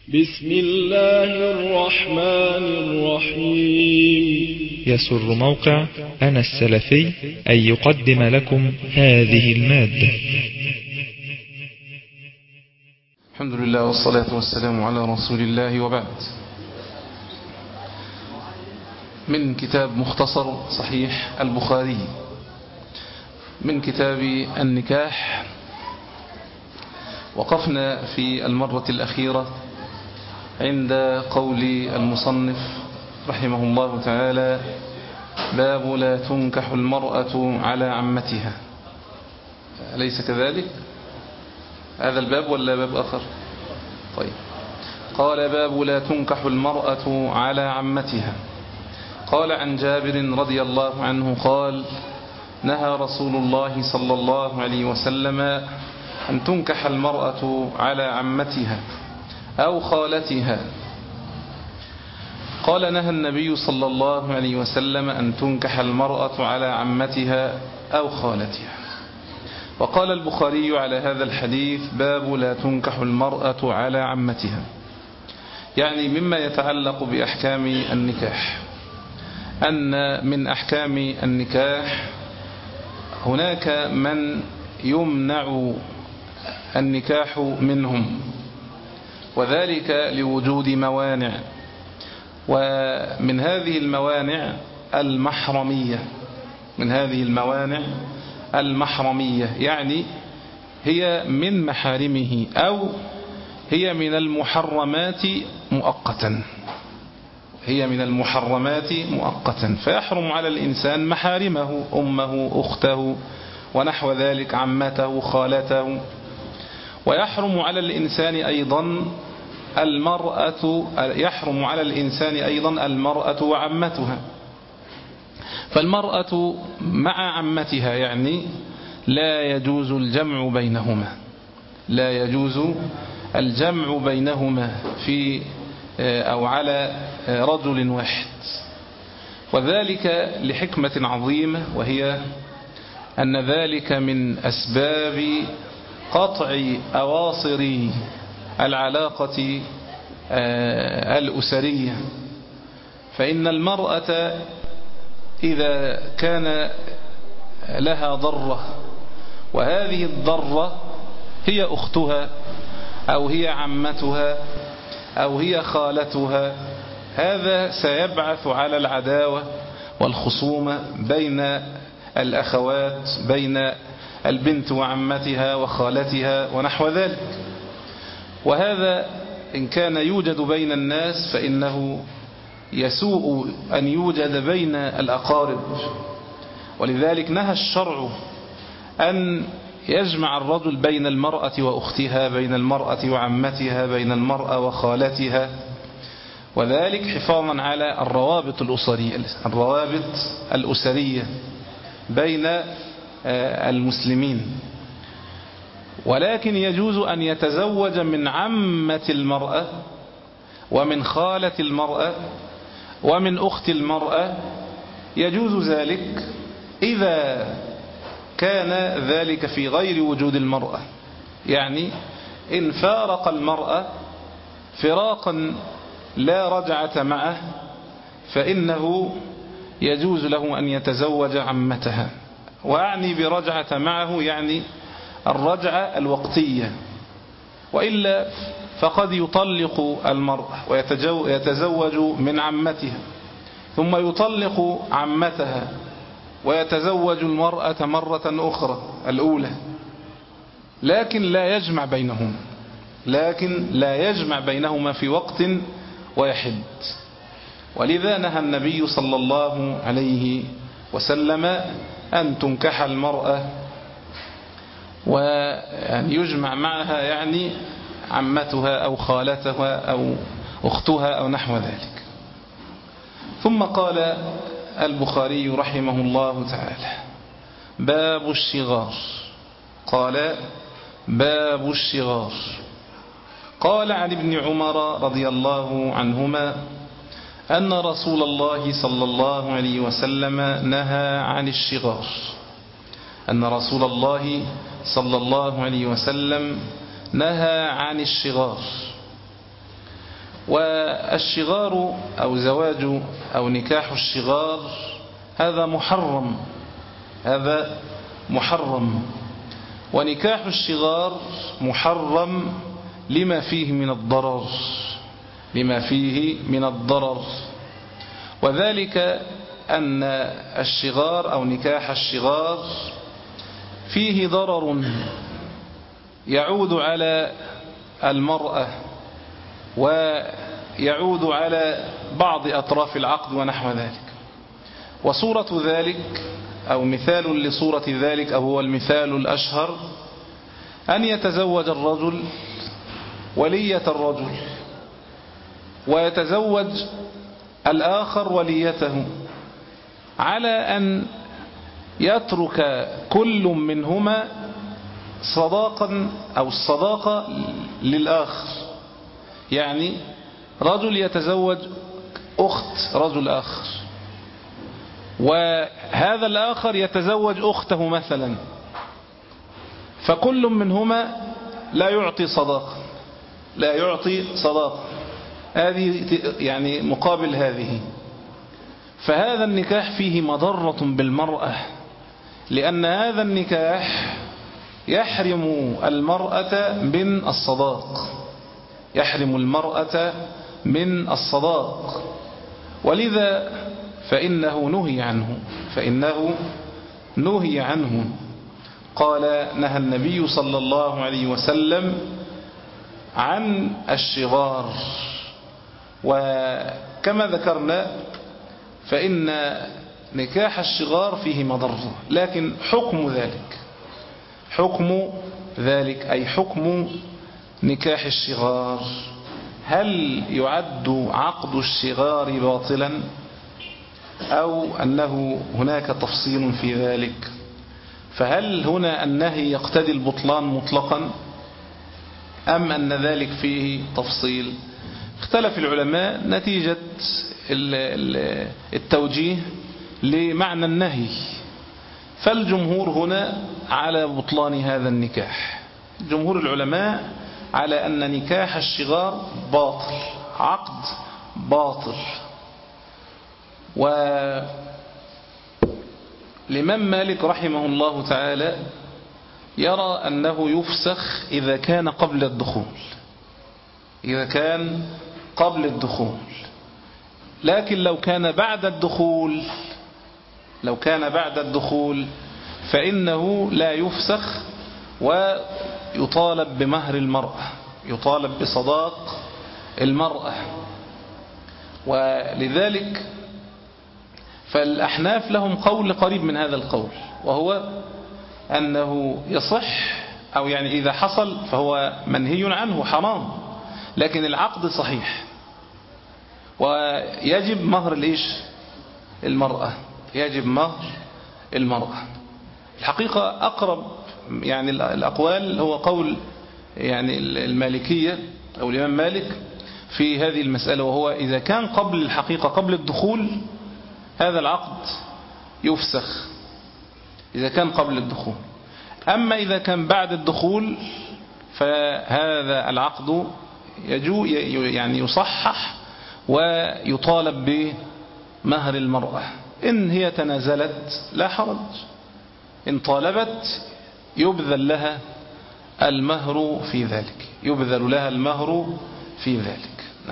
بسم الله الرحمن الرحيم. يسر موقع أنا السلفي أن يقدم لكم هذه المادة. الحمد لله والصلاة والسلام على رسول الله، وبعد. من كتاب مختصر صحيح البخاري، من كتاب النكاح. وقفنا في المرة الأخيرة عند قول المصنف رحمه الله تعالى: باب لا تنكح المرأة على عمتها. أليس كذلك؟ هذا الباب ولا باب آخر؟ طيب. قال: باب لا تنكح المرأة على عمتها. قال عن جابر رضي الله عنه قال: نهى رسول الله صلى الله عليه وسلم أن تنكح المرأة على عمتها أو خالتها. قال: نهى النبي صلى الله عليه وسلم أن تنكح المرأة على عمتها أو خالتها. وقال البخاري على هذا الحديث: باب لا تنكح المرأة على عمتها، يعني مما يتعلق بأحكام النكاح، أن من أحكام النكاح هناك من يمنع النكاح منهم، وذلك لوجود موانع، ومن هذه الموانع المحرمية. من هذه الموانع المحرمية يعني هي من محارمه أو هي من المحرمات مؤقتا. هي من المحرمات مؤقتا، فيحرم على الإنسان محارمه، أمه، أخته ونحو ذلك، عمته، خالته. ويحرم على الإنسان أيضا المرأة وعمتها. فالمرأة مع عمتها يعني لا يجوز الجمع بينهما، لا يجوز الجمع بينهما في أو على رجل واحد، وذلك لحكمة عظيمة، وهي أن ذلك من أسباب قطع أواصر العلاقة الأسرية. فإن المرأة إذا كان لها ضرة، وهذه الضرة هي أختها أو هي عمتها أو هي خالتها، هذا سيبعث على العداوة والخصومة بين الأخوات، بين البنت وعمتها وخالتها ونحو ذلك. وهذا إن كان يوجد بين الناس فإنه يسوء أن يوجد بين الأقارب. ولذلك نهى الشرع أن يجمع الرجل بين المرأة وأختها، بين المرأة وعمتها، بين المرأة وخالتها، وذلك حفاظا على الروابط الأسرية بين المسلمين. ولكن يجوز أن يتزوج من عمة المرأة ومن خالة المرأة ومن أخت المرأة، يجوز ذلك إذا كان ذلك في غير وجود المرأة، يعني إن فارق المرأة فراقا لا رجعة معه فإنه يجوز له أن يتزوج عمتها. وأعني برجعة معه يعني الرجعة الوقتية، وإلا فقد يطلق المرأة ويتزوج من عمتها، ثم يطلق عمتها ويتزوج المرأة مرة أخرى الأولى، لكن لا يجمع بينهما في وقت واحد. ولذا نهى النبي صلى الله عليه وسلم أن تنكح المرأة وأن يجمع معها يعني عمتها أو خالتها أو أختها أو نحو ذلك. ثم قال البخاري رحمه الله تعالى: باب الشغار. قال: باب الشغار. قال عن ابن عمر رضي الله عنهما أن رسول الله صلى الله عليه وسلم نهى عن الشغار. أن رسول الله صلى الله عليه وسلم نهى عن الشغار. والشغار أو زواج أو نكاح الشغار هذا محرم، هذا محرم. ونكاح الشغار محرم لما فيه من الضرر، لما فيه من الضرر. وذلك أن الشغار أو نكاح الشغار فيه ضرر يعود على المرأة ويعود على بعض أطراف العقد ونحو ذلك. وصورة ذلك أو مثال لصورة ذلك أو هو المثال الأشهر أن يتزوج الرجل ولية الرجل ويتزوج الآخر وليته، على أن يترك كل منهما صداقا أو الصداقة للآخر. يعني رجل يتزوج أخت رجل آخر، وهذا الآخر يتزوج أخته مثلا، فكل منهما لا يعطي صداقة، لا يعطي صداقة، هذه يعني مقابل هذه. فهذا النكاح فيه مضرة بالمرأة، لأن هذا النكاح يحرم المرأة من الصداق، يحرم المرأة من الصداق. ولذا فإنه نهي عنه، فإنه نهي عنه. قال نهى النبي صلى الله عليه وسلم عن الشغار. وكما ذكرنا فإن نكاح الشغار فيه مضرة، لكن حكم ذلك، حكم ذلك أي حكم نكاح الشغار، هل يعد عقد الشغار باطلا أو أنه هناك تفصيل في ذلك؟ فهل هنا النهي يقتضي البطلان مطلقا أم أن ذلك فيه تفصيل؟ اختلف العلماء نتيجة التوجيه لمعنى النهي. فالجمهور هنا على بطلان هذا النكاح، جمهور العلماء على أن نكاح الشغار باطل، عقد باطل. والإمام مالك رحمه الله تعالى يرى أنه يفسخ إذا كان قبل الدخول، إذا كان قبل الدخول. لكن لو كان بعد الدخول، لو كان بعد الدخول فإنه لا يفسخ ويطالب بمهر المرأة، يطالب بصداق المرأة. ولذلك فالأحناف لهم قول قريب من هذا القول، وهو أنه يصح، أو يعني إذا حصل فهو منهي عنه حرام، لكن العقد صحيح ويجب مهر الإيش؟ المرأة، يجب مهر المرأة. الحقيقة أقرب يعني الأقوال هو قول يعني المالكية أو الإمام مالك في هذه المسألة، وهو إذا كان قبل الحقيقة قبل الدخول هذا العقد يفسخ، إذا كان قبل الدخول. أما إذا كان بعد الدخول فهذا العقد يعني يصحح ويطالب بمهر المرأة. إن هي تنازلت لا حرج، إن طالبت يبذل لها المهر في ذلك، يبذل لها المهر في ذلك. نعم.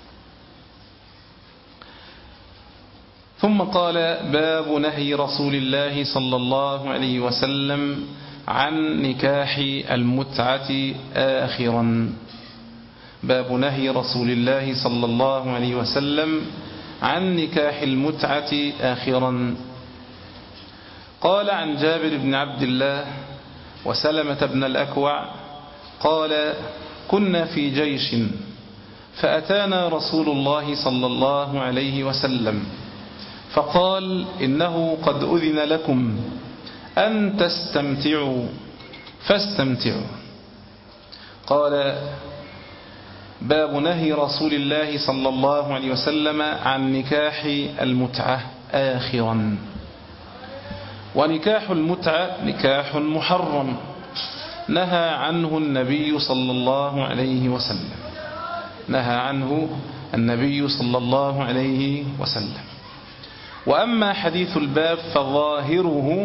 ثم قال باب نهي رسول الله صلى الله عليه وسلم عن نكاح المتعة آخرا. باب نهي رسول الله صلى الله عليه وسلم عن نكاح المتعة آخرا. قال عن جابر بن عبد الله وسلمة بن الأكوع قال كنا في جيش فأتانا رسول الله صلى الله عليه وسلم فقال إنه قد أذن لكم أن تستمتعوا فاستمتعوا. قال باب نهي رسول الله صلى الله عليه وسلم عن نكاح المتعة آخرا. ونكاح المتعة نكاح محرم نهى عنه النبي صلى الله عليه وسلم، نهى عنه النبي صلى الله عليه وسلم. وأما حديث الباب فظاهره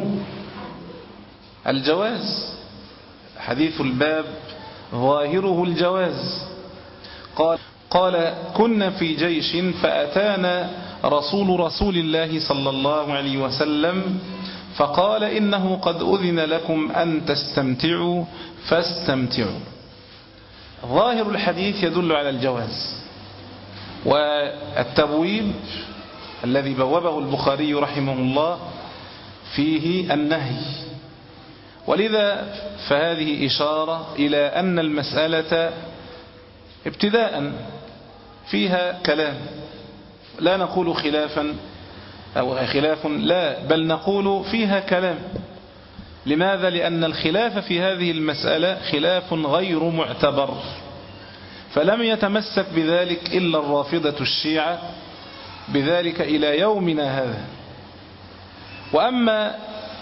الجواز، حديث الباب ظاهره الجواز. قال كنا في جيش فأتانا رسول الله صلى الله عليه وسلم فقال إنه قد أذن لكم أن تستمتعوا فاستمتعوا. ظاهر الحديث يدل على الجواز. والتبويب الذي بوبه البخاري رحمه الله فيه النهي، ولذا فهذه إشارة إلى أن المسألة ابتداء فيها كلام، لا نقول خلافا أو خلاف، لا، بل نقول فيها كلام. لماذا؟ لأن الخلاف في هذه المسألة خلاف غير معتبر، فلم يتمسك بذلك إلا الرافضة الشيعة بذلك إلى يومنا هذا. وأما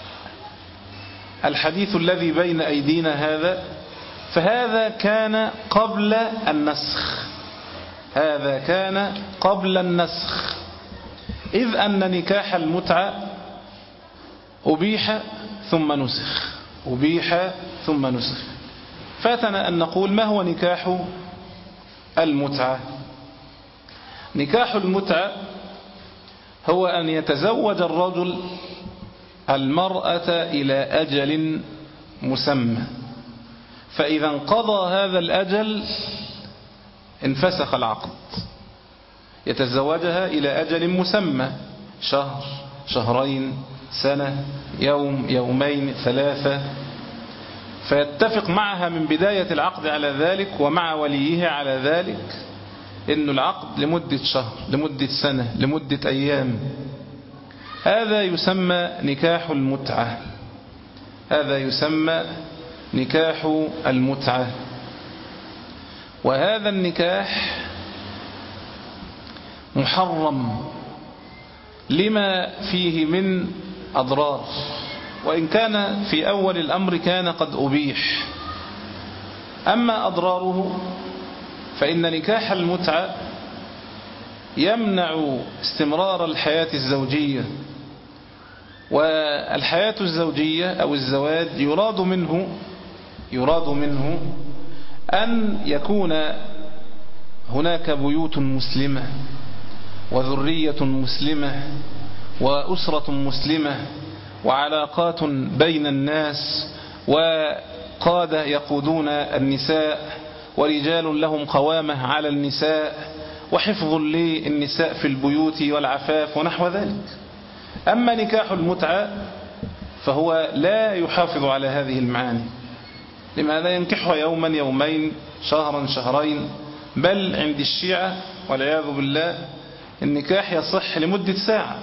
الحديث الذي بين أيدينا هذا فهذا كان قبل النسخ، هذا كان قبل النسخ، إذ أن نكاح المتعة أبيح ثم نسخ، أبيح ثم نسخ. فاتنا أن نقول ما هو نكاح المتعة؟ نكاح المتعة هو أن يتزوج الرجل المرأة إلى أجل مسمى، فإذا انقضى هذا الأجل انفسخ العقد، يتزوجها إلى أجل مسمى، شهر، شهرين، سنة، يوم، يومين، 3، فيتفق معها من بداية العقد على ذلك ومع وليه على ذلك إنه العقد لمدة شهر، لمدة سنة، لمدة أيام. هذا يسمى نكاح المتعة، هذا يسمى نكاح المتعة. وهذا النكاح محرم لما فيه من أضرار، وإن كان في أول الأمر كان قد أبيح. أما أضراره فإن نكاح المتعة يمنع استمرار الحياة الزوجية، والحياة الزوجية أو الزواج يراد منه أن يكون هناك بيوت مسلمة وذرية مسلمة وأسرة مسلمة وعلاقات بين الناس، وقادة يقودون النساء ورجال لهم قوامة على النساء، وحفظ للنساء في البيوت والعفاف ونحو ذلك. أما نكاح المتعة فهو لا يحافظ على هذه المعاني. لماذا؟ ينكحها يوما، يومين، شهرا، شهرين، بل عند الشيعة والعياذ بالله النكاح يصح لمدة ساعة،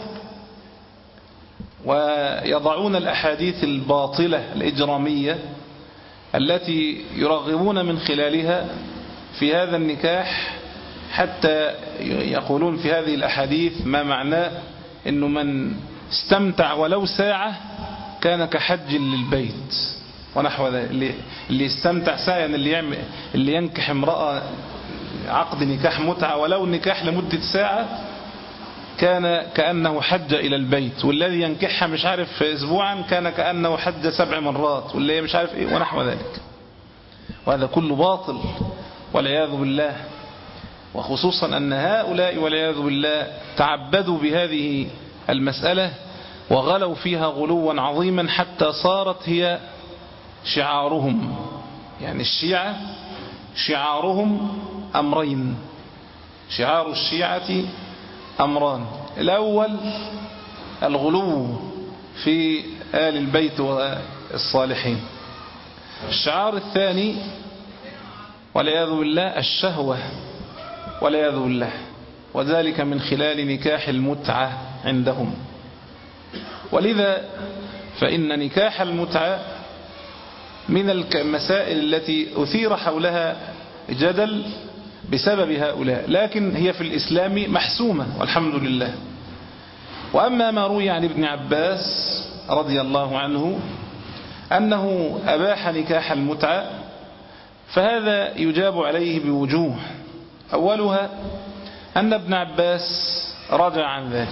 ويضعون الأحاديث الباطلة الإجرامية التي يرغبون من خلالها في هذا النكاح، حتى يقولون في هذه الأحاديث ما معناه إنه من استمتع ولو ساعة كان كحج للبيت ونحو ذلك. اللي يستمتع ساعة يعني اللي ينكح امرأة عقد نكاح متعة ولو نكاح لمدة ساعة كان كأنه حج إلى البيت، والذي ينكحها مش عارف أسبوعا كان كأنه حج 7 مرات، واللي مش عارف إيه ونحو ذلك. وهذا كله باطل والعياذ بالله، وخصوصا أن هؤلاء والعياذ بالله تعبدوا بهذه المسألة وغلوا فيها غلوا عظيما حتى صارت هي شعارهم. يعني الشيعة شعارهم أمرين، شعار الشيعة أمران: الأول الغلو في آل البيت والصالحين، الشعار الثاني والعياذ بالله الشهوة والعياذ بالله، وذلك من خلال نكاح المتعة عندهم. ولذا فإن نكاح المتعة من المسائل التي أثير حولها جدل بسبب هؤلاء، لكن هي في الإسلام محسومة والحمد لله. وأما ما روي عن ابن عباس رضي الله عنه أنه أباح نكاح المتعة فهذا يجاب عليه بوجوه. أولها أن ابن عباس رجع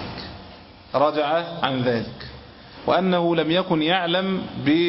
عن ذلك وأنه لم يكن يعلم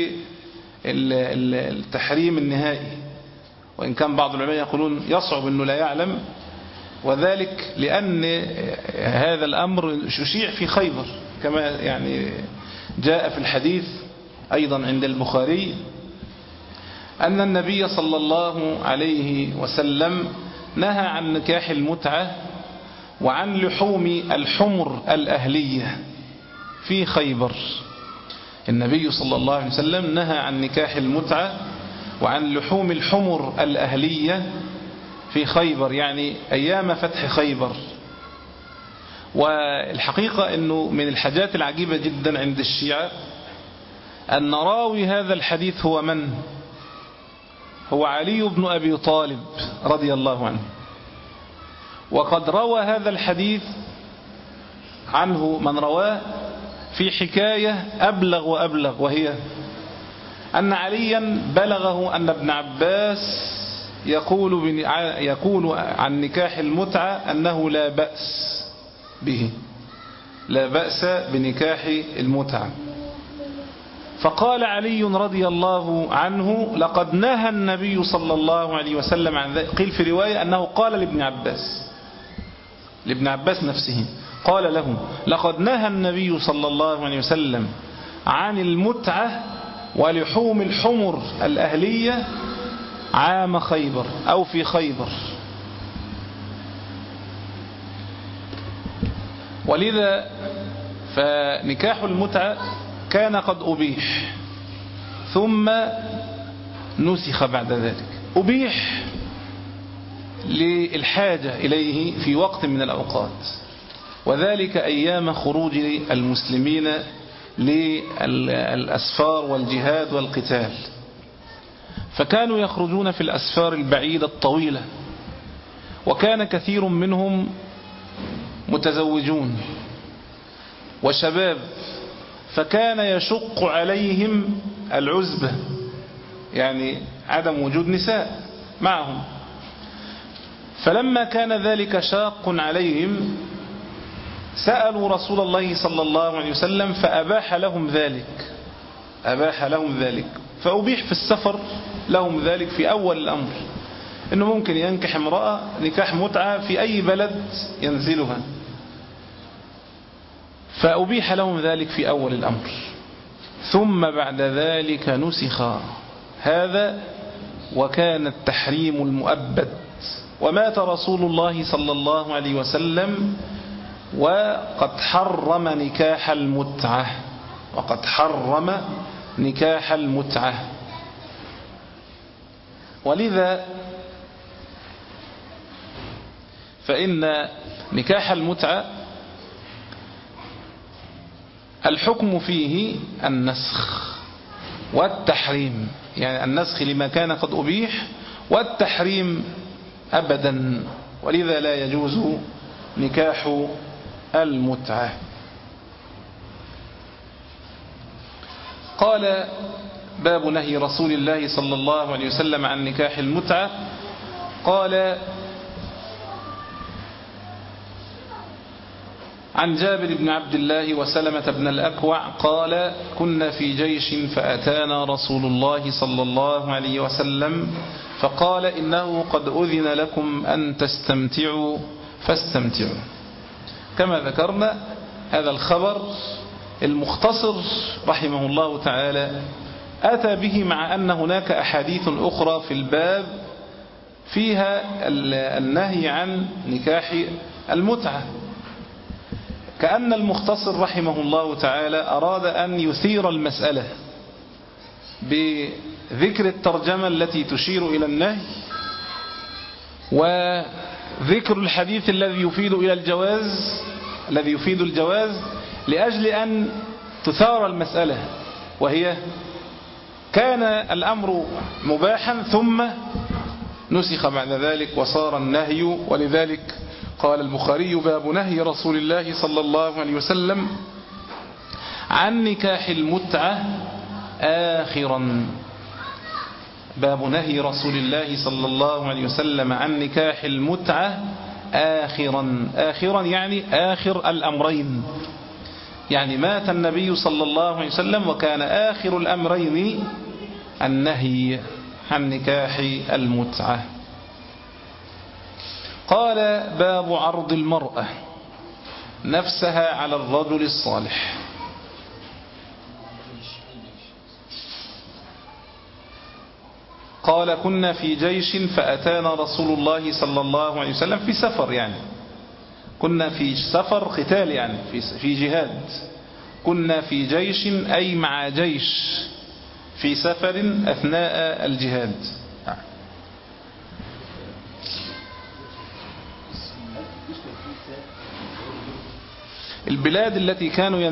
بالتحريم النهائي، وإن كان بعض العلماء يقولون يصعب أنه لا يعلم، وذلك لأن هذا الأمر شيع في خيبر كما يعني جاء في الحديث أيضا عند البخاري أن النبي صلى الله عليه وسلم نهى عن نكاح المتعة وعن لحوم الحمر الأهلية في خيبر. النبي صلى الله عليه وسلم نهى عن نكاح المتعة وعن لحوم الحمر الأهلية في خيبر، يعني أيام فتح خيبر. والحقيقة أنه من الحاجات العجيبة جدا عند الشيعة أن راوي هذا الحديث هو من؟ هو علي بن أبي طالب رضي الله عنه. وقد روى هذا الحديث عنه من رواه في حكاية أبلغ وأبلغ، وهي أن عليا بلغه أن ابن عباس يقول عن نكاح المتعة أنه لا بأس به، لا بأس بنكاح المتعة. فقال علي رضي الله عنه لقد نهى النبي صلى الله عليه وسلم عن ذلك. قيل في رواية أنه قال لابن عباس نفسه، قال له لقد نهى النبي صلى الله عليه وسلم عن المتعة ولحوم الحمر الأهلية عام خيبر أو في خيبر. ولذا فنكاح المتعة كان قد أبيح ثم نسخ بعد ذلك. أبيح للحاجة إليه في وقت من الأوقات، وذلك أيام خروج المسلمين للأسفار والجهاد والقتال، فكانوا يخرجون في الأسفار البعيدة الطويلة، وكان كثير منهم متزوجون وشباب، فكان يشق عليهم العزبة، يعني عدم وجود نساء معهم. فلما كان ذلك شاق عليهم سألوا رسول الله صلى الله عليه وسلم فأباح لهم ذلك. فأبيح في السفر لهم ذلك في أول الأمر، إنه ممكن ينكح امرأة نكاح متعة في أي بلد ينزلها، فأبيح لهم ذلك في أول الأمر. ثم بعد ذلك نسخ هذا وكان التحريم المؤبد، ومات رسول الله صلى الله عليه وسلم وقد حرم نكاح المتعة. ولذا فإن نكاح المتعة الحكم فيه النسخ والتحريم، يعني النسخ لما كان قد أبيح والتحريم أبدا، ولذا لا يجوز نكاح المتعة. قال باب نهي رسول الله صلى الله عليه وسلم عن نكاح المتعة. قال عن جابر بن عبد الله وسلمة بن الأكوع قال كنا في جيش فأتانا رسول الله صلى الله عليه وسلم فقال إنه قد أذن لكم أن تستمتعوا فاستمتعوا. كما ذكرنا هذا الخبر المختصر رحمه الله تعالى أتى به مع أن هناك أحاديث أخرى في الباب فيها النهي عن نكاح المتعة، كأن المختصر رحمه الله تعالى أراد أن يثير المسألة بذكر الترجمة التي تشير إلى النهي وذكر الحديث الذي يفيد الجواز لأجل أن تثار المسألة، وهي كان الأمر مباحا ثم نسخ بعد ذلك وصار النهي. ولذلك قال البخاري باب نهي رسول الله صلى الله عليه وسلم عن نكاح المتعة آخرا، باب نهي رسول الله صلى الله عليه وسلم عن نكاح المتعة آخرا يعني آخر الأمرين، يعني مات النبي صلى الله عليه وسلم وكان آخر الأمرين النهي عن نكاح المتعة. قال باب عرض المرأة نفسها على الرجل الصالح. قال كنا في جيش فأتانا رسول الله صلى الله عليه وسلم في سفر، يعني كنا في سفر قتال، يعني في جهاد. كنا في جيش أي مع جيش في سفر أثناء الجهاد. البلاد التي كانوا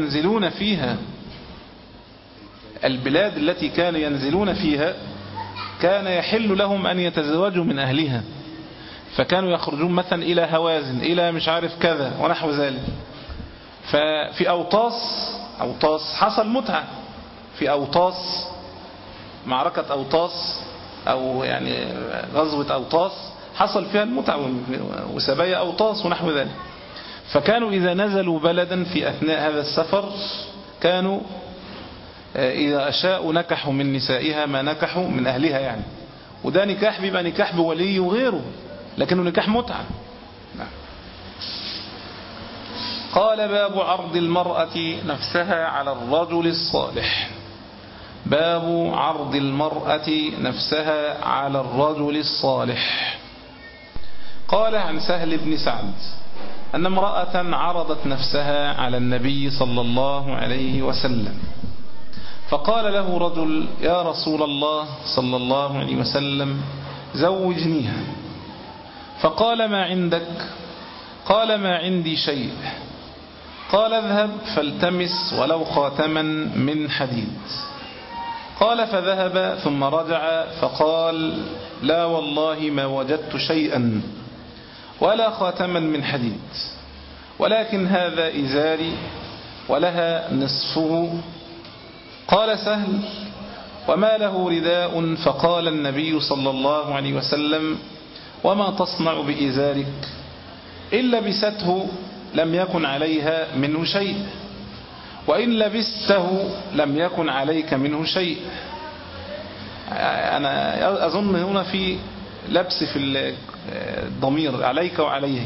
ينزلون فيها كان يحل لهم أن يتزوجوا من أهلها، فكانوا يخرجون مثلا إلى هوازن، إلى مش عارف كذا ونحو ذلك. ففي أوطاس حصل متعة، في أوطاس، معركة أوطاس أو يعني غزوة أوطاس حصل فيها المتعة وسبايا أوطاس ونحو ذلك. فكانوا إذا نزلوا بلدا في أثناء هذا السفر كانوا إذا أشاءوا نكحوا من نسائها ما نكحوا من أهلها، يعني وده نكاح بيبقى نكاح بولي وغيره، لكنه نكاح متعة. قال باب عرض المرأة نفسها على الرجل الصالح. باب عرض المرأة نفسها على الرجل الصالح. قال عن سهل بن سعد أن امرأة عرضت نفسها على النبي صلى الله عليه وسلم، فقال له رجل: يا رسول الله صلى الله عليه وسلم زوجنيها. فقال: ما عندك؟ قال: ما عندي شيء. قال: اذهب فالتمس ولو خاتما من حديد. قال: فذهب ثم رجع فقال: لا والله ما وجدت شيئا ولا خاتما من حديد، ولكن هذا إزاري ولها نصفه. قال سهل: وما له رداء؟ فقال النبي صلى الله عليه وسلم: وما تصنع بإزارك؟ إن لبسته لم يكن عليها منه شيء، وإن لبسته لم يكن عليك منه شيء. أنا أظن هنا في لبس في الضمير عليك وعليه،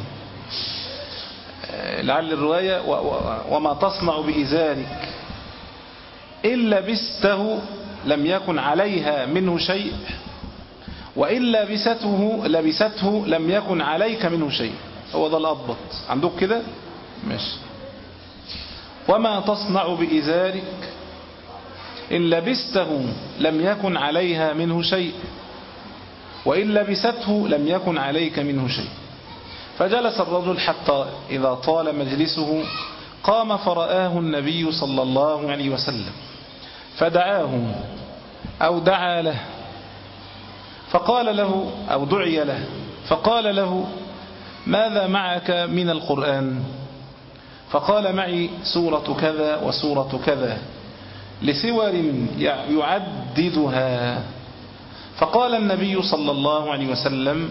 لعل الرواية وما تصنع بإزارك إن لبسته لم يكن عليها منه شيء، وإن لبسته لم يكن عليك منه شيء. هو ده الأضبط عندك كده؟ ماشي. وما تصنع بإزارك إن لبسته لم يكن عليها منه شيء، وإن لبسته لم يكن عليك منه شيء. فجلس الرجل حتى إذا طال مجلسه قام فرآه النبي صلى الله عليه وسلم فدعاه أو دعا له، فقال له أو دعي له، فقال له: ماذا معك من القرآن؟ فقال: معي سورة كذا وسورة كذا لسور يعددها. فقال النبي صلى الله عليه وسلم: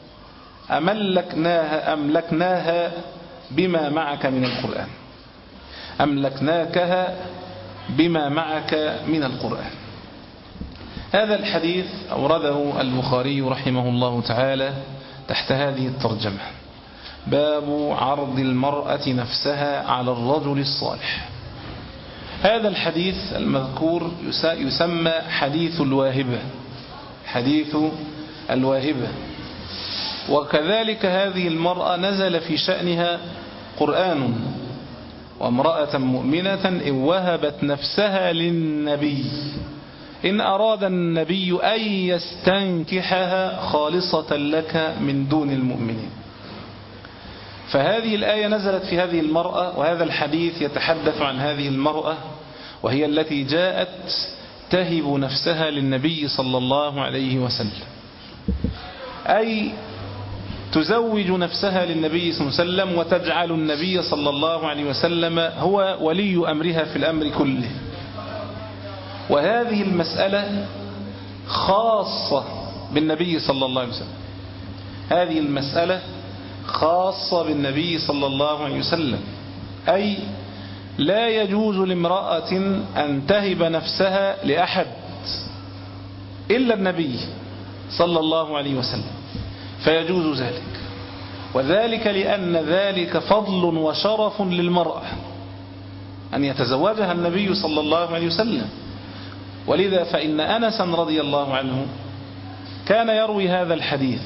أملكناها بما معك من القرآن، أملكناكها بما معك من القرآن. هذا الحديث أورده البخاري رحمه الله تعالى تحت هذه الترجمة: باب عرض المرأة نفسها على الرجل الصالح. هذا الحديث المذكور يسمى حديث الواهبة، حديث الواهبة. وكذلك هذه المرأة نزل في شأنها قرآن: وامرأة مؤمنة إن وهبت نفسها للنبي إن أراد النبي أن يستنكحها خالصة لك من دون المؤمنين. فهذه الآية نزلت في هذه المرأة، وهذا الحديث يتحدث عن هذه المرأة، وهي التي جاءت تهب نفسها للنبي صلى الله عليه وسلم، أي تزوج نفسها للنبي صلى الله عليه وسلم وتجعل النبي صلى الله عليه وسلم هو ولي أمرها في الأمر كله. وهذه المسألة خاصة بالنبي صلى الله عليه وسلم. هذه المسألة خاصة بالنبي صلى الله عليه وسلم، أي لا يجوز لامرأة أن تهب نفسها لأحد إلا النبي صلى الله عليه وسلم، فيجوز ذلك. وذلك لأن ذلك فضل وشرف للمرأة أن يتزوجها النبي صلى الله عليه وسلم. ولذا فإن أنسا رضي الله عنه كان يروي هذا الحديث،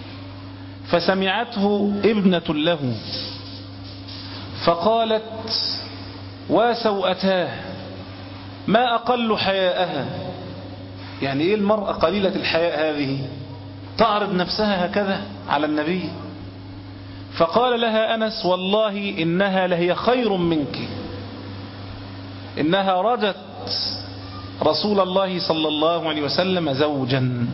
فسمعته ابنة له فقالت: وسوءتاه، ما أقل حياءها. يعني إيه المرأة قليلة الحياء هذه تعرض نفسها هكذا على النبي؟ فقال لها أنس: والله إنها لهي خير منك، إنها رجت رسول الله صلى الله عليه وسلم زوجا.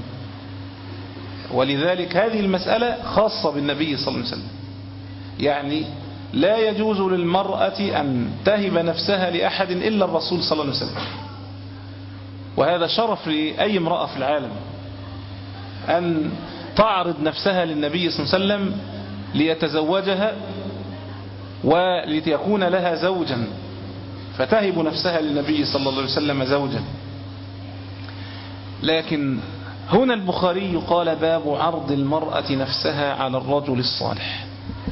ولذلك هذه المسألة خاصة بالنبي صلى الله عليه وسلم، يعني لا يجوز للمرأة أن تهب نفسها لأحد إلا الرسول صلى الله عليه وسلم. وهذا شرف لأي امرأة في العالم أن تعرض نفسها للنبي صلى الله عليه وسلم ليتزوجها ولتكون لها زوجا، فتهب نفسها للنبي صلى الله عليه وسلم زوجا. لكن هنا البخاري قال: باب عرض المرأة نفسها على الرجل الصالح.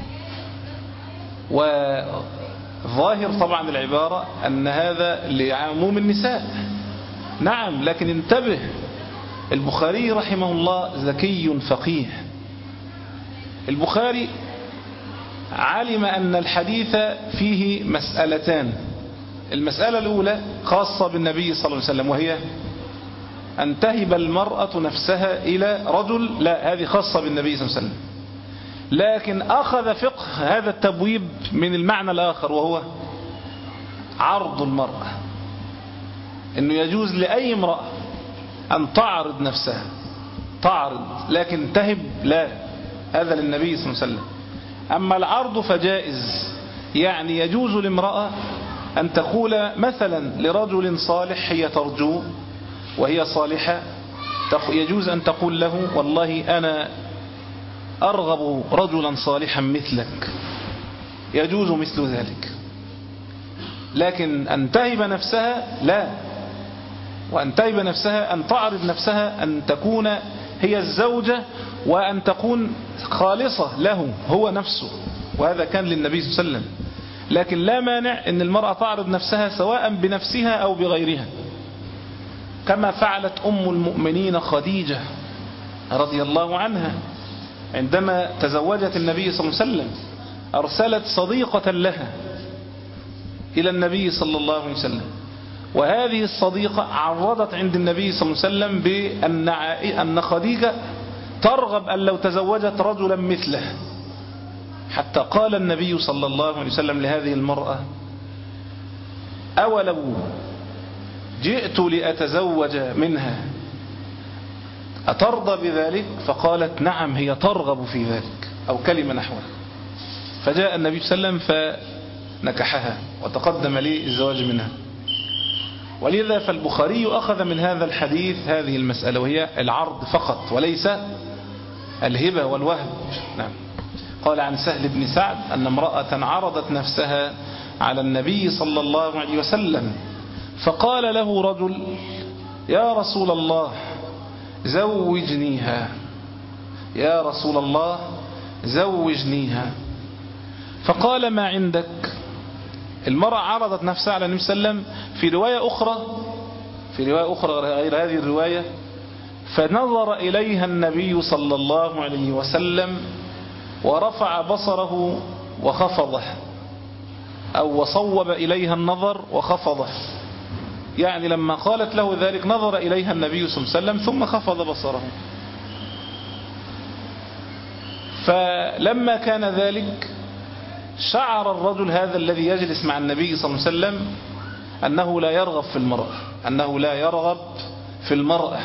وظاهر طبعا العبارة أن هذا لعموم النساء، نعم، لكن انتبه، البخاري رحمه الله ذكي فقيه. البخاري علم أن الحديث فيه مسألتان. المسألة الأولى خاصة بالنبي صلى الله عليه وسلم، وهي أن تهب المرأة نفسها إلى رجل، لا، هذه خاصة بالنبي صلى الله عليه وسلم. لكن أخذ فقه هذا التبويب من المعنى الآخر، وهو عرض المرأة، أنه يجوز لأي امرأة أن تعرض نفسها، تعرض، لكن تهب لا، هذا للنبي صلى الله عليه وسلم. أما العرض فجائز، يعني يجوز لامرأة أن تقول مثلا لرجل صالح هي ترجوه وهي صالحة، يجوز أن تقول له: والله أنا أرغب رجلا صالحا مثلك، يجوز مثل ذلك. لكن أن تهب نفسها لا، وأن تهب نفسها أن تعرض نفسها أن تكون هي الزوجة، وأن تكون خالصة له هو نفسه، وهذا كان للنبي صلى الله عليه وسلم. لكن لا مانع أن المرأة تعرض نفسها سواء بنفسها أو بغيرها، كما فعلت أم المؤمنين خديجة رضي الله عنها عندما تزوجت النبي صلى الله عليه وسلم، أرسلت صديقة لها إلى النبي صلى الله عليه وسلم، وهذه الصديقة عرضت عند النبي صلى الله عليه وسلم بأن خديجة ترغب أن لو تزوجت رجلا مثله، حتى قال النبي صلى الله عليه وسلم لهذه المرأة: أولو جئت لأتزوج منها أترضى بذلك؟ فقالت: نعم، هي ترغب في ذلك، أو كلمة نحوها. فجاء النبي صلى الله عليه وسلم فنكحها وتقدم لي الزواج منها. ولذا فالبخاري أخذ من هذا الحديث هذه المسألة، وهي العرض فقط وليس الهبة والوهب. نعم. قال عن سهل بن سعد أن امرأة عرضت نفسها على النبي صلى الله عليه وسلم، فقال له رجل: يا رسول الله زوجنيها، يا رسول الله زوجنيها. فقال: ما عندك؟ المرأة عرضت نفسها على النبي صلى الله عليه وسلم في رواية أخرى غير هذه الرواية، فنظر إليها النبي صلى الله عليه وسلم ورفع بصره وخفضه، أو وصوب إليها النظر وخفضه، يعني لما قالت له ذلك نظر إليها النبي صلى الله عليه وسلم ثم خفض بصره. فلما كان ذلك شعر الرجل هذا الذي يجلس مع النبي صلى الله عليه وسلم أنه لا يرغب في المرأة، أنه لا يرغب في المرأة.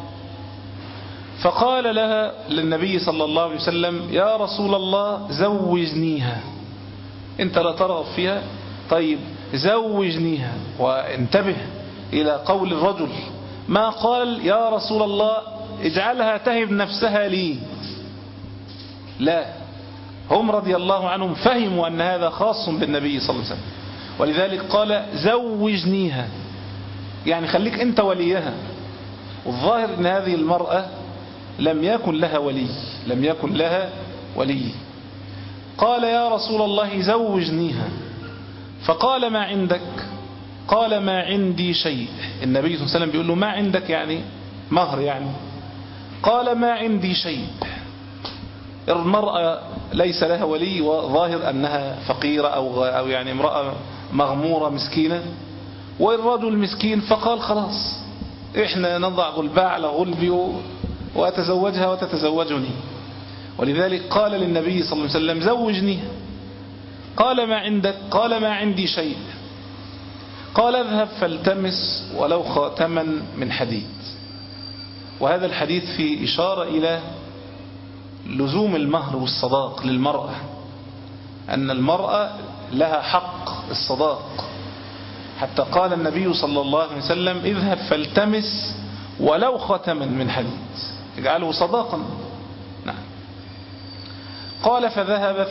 فقال لها للنبي صلى الله عليه وسلم: يا رسول الله زوجنيها، أنت لا ترغب فيها، طيب زوجنيها. وانتبه إلى قول الرجل: ما قال يا رسول الله اجعلها تهب نفسها لي، لا، هم رضي الله عنهم فهموا أن هذا خاص بالنبي صلى الله عليه وسلم، ولذلك قال زوجنيها، يعني خليك أنت وليها. والظاهر أن هذه المرأة لم يكن لها ولي. قال يا رسول الله زوجنيها، فقال ما عندك؟ قال ما عندي شيء. النبي صلى الله عليه وسلم بيقول له ما عندك يعني مهر يعني. قال ما عندي شيء. المرأة ليس لها ولي، وظاهر أنها فقيرة أو يعني امرأة مغمورة مسكينة، والرجل مسكين، فقال خلاص إحنا نضع غلباء على غلبي وأتزوجها وتتزوجني. ولذلك قال للنبي صلى الله عليه وسلم زوجني. قال ما عندك؟ قال ما عندي شيء. قال اذهب فالتمس ولو خاتما من حديد. وهذا الحديث فيه إشارة إلى لزوم المهر والصداق للمرأة، أن المرأة لها حق الصداق، حتى قال النبي صلى الله عليه وسلم اذهب فالتمس ولو خاتما من حديد، اجعله صداقا. نعم. قال فذهب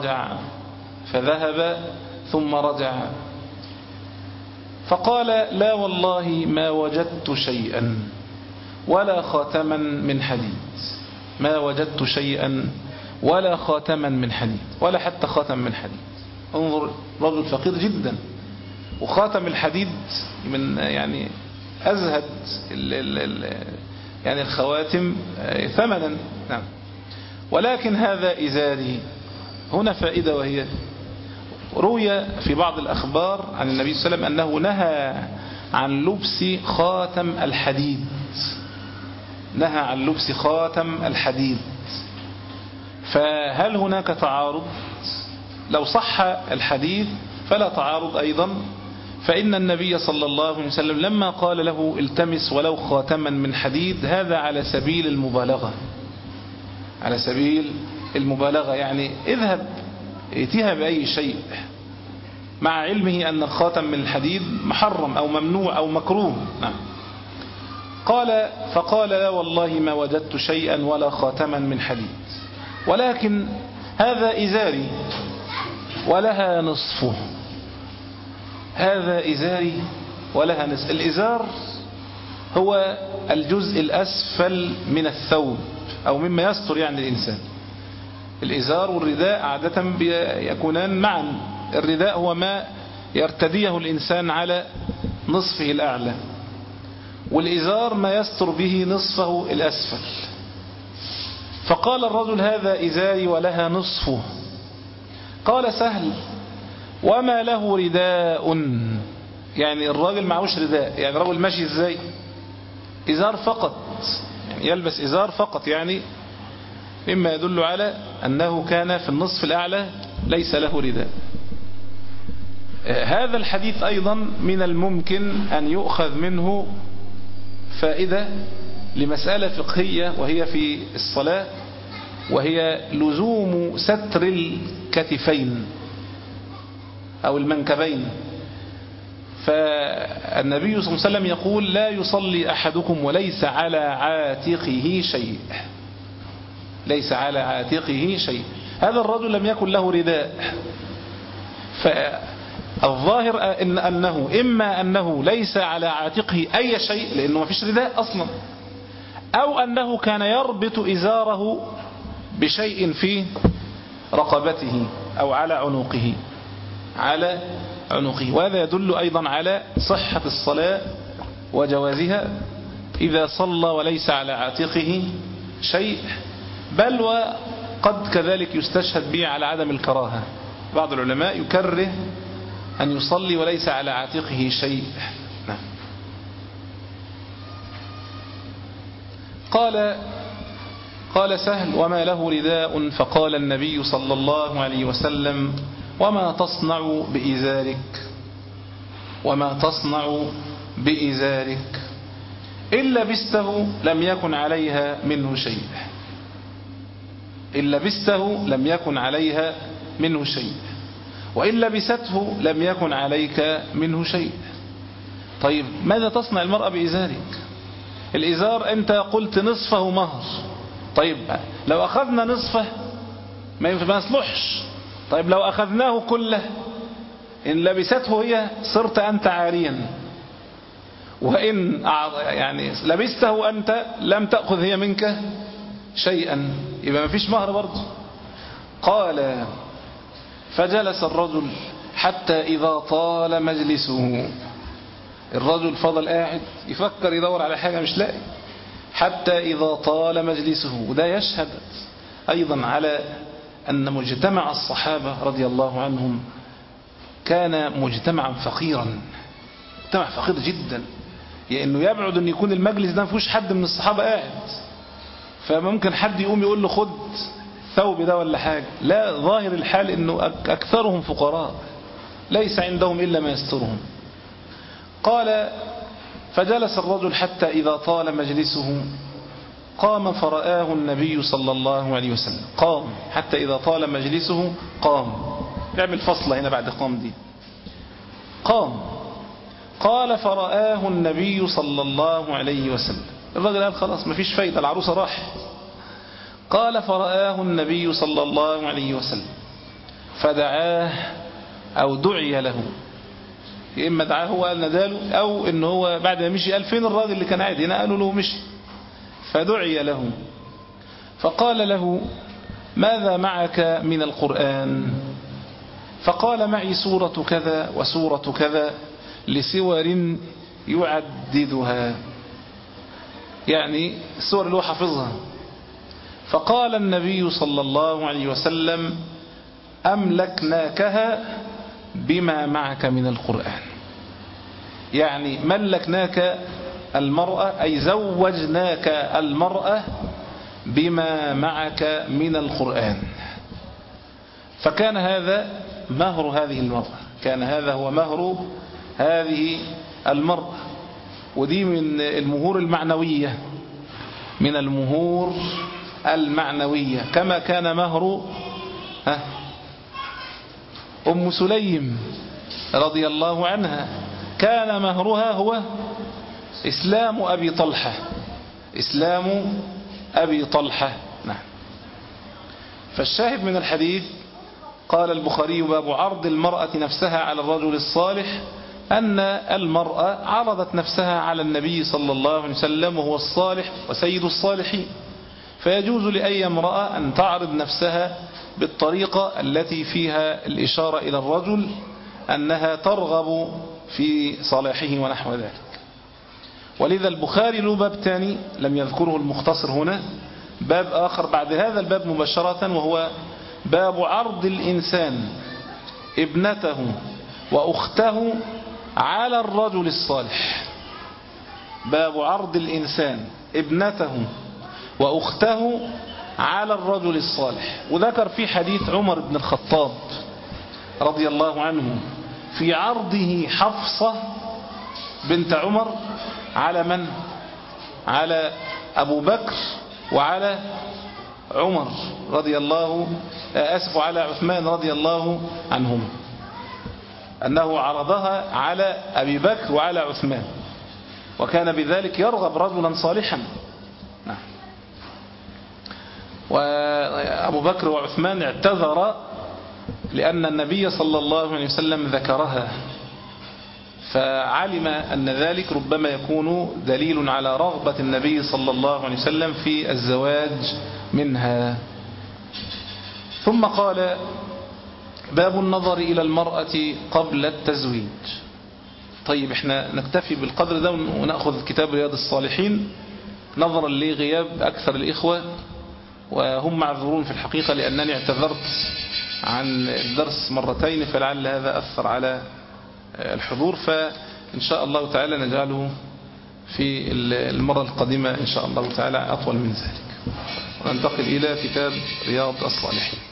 ثم رجع فقال لا والله ما وجدت شيئا ولا خاتما من حديد، ما وجدت شيئا ولا خاتما من حديد، ولا حتى خاتم من حديد. انظر، رجل فقير جدا، وخاتم الحديد من يعني أزهد يعني الخواتم ثمنا. نعم. ولكن هذا إزاري. هنا فائدة، وهي روي في بعض الأخبار عن النبي صلى الله عليه وسلم أنه نهى عن لبس خاتم الحديد، نهى عن لبس خاتم الحديد. فهل هناك تعارض؟ لو صح الحديث فلا تعارض أيضا، فإن النبي صلى الله عليه وسلم لما قال له التمس ولو خاتما من حديد، هذا على سبيل المبالغة، على سبيل المبالغة، يعني اذهب ائتها بأي شيء، مع علمه أن الخاتم من الحديد محرم أو ممنوع أو مكروه. نعم. فقال لا والله ما وجدت شيئا ولا خاتما من حديد، ولكن هذا إزاري ولها نصفه. هذا إزاري ولها نصف. الإزار هو الجزء الأسفل من الثوب أو مما يستر يعني الإنسان. الإزار والرداء عادة يكونان معا. الرداء هو ما يرتديه الإنسان على نصفه الأعلى، والإزار ما يستر به نصفه الأسفل. فقال الرجل هذا إزاري ولها نصفه. قال سهل وما له رداء، يعني الراجل معهوش رداء، يعني الراجل ماشي ازاي؟ إزار فقط، يعني يلبس إزار فقط، يعني مما يدل على أنه كان في النصف الأعلى ليس له رداء. هذا الحديث أيضا من الممكن أن يؤخذ منه فائدة لمسألة فقهية، وهي في الصلاة، وهي لزوم ستر الكتفين أو المنكبين. فالنبي صلى الله عليه وسلم يقول لا يصلي أحدكم وليس على عاتقه شيء، ليس على عاتقه شيء. هذا الرجل لم يكن له رداء، فالظاهر أنه إما أنه ليس على عاتقه أي شيء لأنه ما فيش رداء أصلا، أو أنه كان يربط إزاره بشيء في رقبته أو على عنقه، وهذا يدل أيضا على صحة الصلاة وجوازها إذا صلى وليس على عاتقه شيء، بل وقد كذلك يستشهد به على عدم الكراهة. بعض العلماء يكره أن يصلي وليس على عاتقه شيء. نعم. قال سهل وما له رداء، فقال النبي صلى الله عليه وسلم وما تصنع بإزارك إن لبسته لم يكن عليها منه شيء، وإن لبسته لم يكن عليك منه شيء. طيب ماذا تصنع المرأة بإزارك؟ الإزار أنت قلت نصفه مهر، طيب لو أخذنا نصفه ما يصلحش، طيب لو أخذناه كله إن لبسته هي صرت أنت عاريا، وإن يعني لبسته أنت لم تأخذ هي منك شيئا، يبقى ما فيش مهر برضه. قال فجلس الرجل حتى إذا طال مجلسه، الرجل فضل قاعد يفكر يدور على حاجة مش لاقي، حتى إذا طال مجلسه. وده يشهد أيضا على أن مجتمع الصحابة رضي الله عنهم كان مجتمعا فقيرا، مجتمع فقير جدا، لأنه يبعد أن يكون المجلس ده ما فيهوش حد من الصحابة قاعد، فممكن حد يقوم يقول له خد ثوب ده ولا حاجة، لا، ظاهر الحال أنه أكثرهم فقراء ليس عندهم إلا ما يسترهم. قال فجلس الرجل حتى إذا طال مجلسه قام فرآه النبي صلى الله عليه وسلم. قام حتى إذا طال مجلسه، قام، يعمل فصلة هنا بعد قام دي، قام. قال فرآه النبي صلى الله عليه وسلم، الرجل قال خلاص مفيش فايدة، العروسة راح. قال فرآه النبي صلى الله عليه وسلم فدعاه أو دعي له، إما دعاه هو قال نداله، أو إن هو بعد ما مشي قال فين الراجل اللي كان قاعد هنا، قالوا له مشي، فدعي له فقال له ماذا معك من القرآن؟ فقال معي سورة كذا وسورة كذا لسور يعددها، يعني السور اللي هو حافظها. فقال النبي صلى الله عليه وسلم أملكناكها بما معك من القرآن، يعني ملكناك المرأة أي زوجناك المرأة بما معك من القرآن. فكان هذا مهر هذه المرأة، كان هذا هو مهر هذه المرأة، ودي من المهور المعنوية، من المهور المعنوية، كما كان مهر أم سليم رضي الله عنها، كان مهرها هو إسلام أبي طلحة، إسلام أبي طلحة. نعم. فالشاهد من الحديث قال البخاري باب عرض المرأة نفسها على الرجل الصالح، أن المرأة عرضت نفسها على النبي صلى الله عليه وسلم وهو الصالح وسيد الصالحين، فيجوز لأي امرأة أن تعرض نفسها بالطريقة التي فيها الإشارة إلى الرجل أنها ترغب في صلاحه ونحو ذلك. ولذا البخاري له باب ثاني لم يذكره المختصر هنا، باب آخر بعد هذا الباب مباشرة، وهو باب عرض الإنسان ابنته وأخته على الرجل الصالح. باب عرض الإنسان ابنته وأخته على الرجل الصالح. وذكر في حديث عمر بن الخطاب رضي الله عنه في عرضه حفصة بنت عمر على من؟ على أبو بكر وعلى عمر رضي الله على عثمان رضي الله عنهم، أنه عرضها على أبي بكر وعلى عثمان، وكان بذلك يرغب رجلا صالحا. نعم. وأبو بكر وعثمان اعتذر لأن النبي صلى الله عليه وسلم ذكرها، فعلم أن ذلك ربما يكون دليل على رغبة النبي صلى الله عليه وسلم في الزواج منها. ثم قال باب النظر إلى المرأة قبل التزويج. طيب احنا نكتفي بالقدر ده ونأخذ كتاب رياض الصالحين نظرا لغياب أكثر الإخوة، وهم معذورون في الحقيقة لأنني اعتذرت عن الدرس مرتين، فلعل هذا أثر على الحضور، فإن شاء الله تعالى نجعله في المرة القادمة إن شاء الله تعالى أطول من ذلك، وننتقل إلى كتاب رياض الصالحين.